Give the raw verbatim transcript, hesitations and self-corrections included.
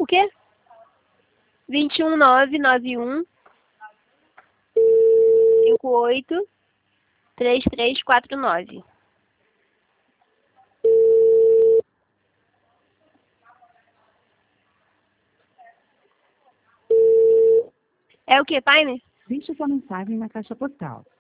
quê? vinte e um nove nove um cinco oito três três quatro nove. É o que, Paine? Deixe sua mensagem na caixa postal.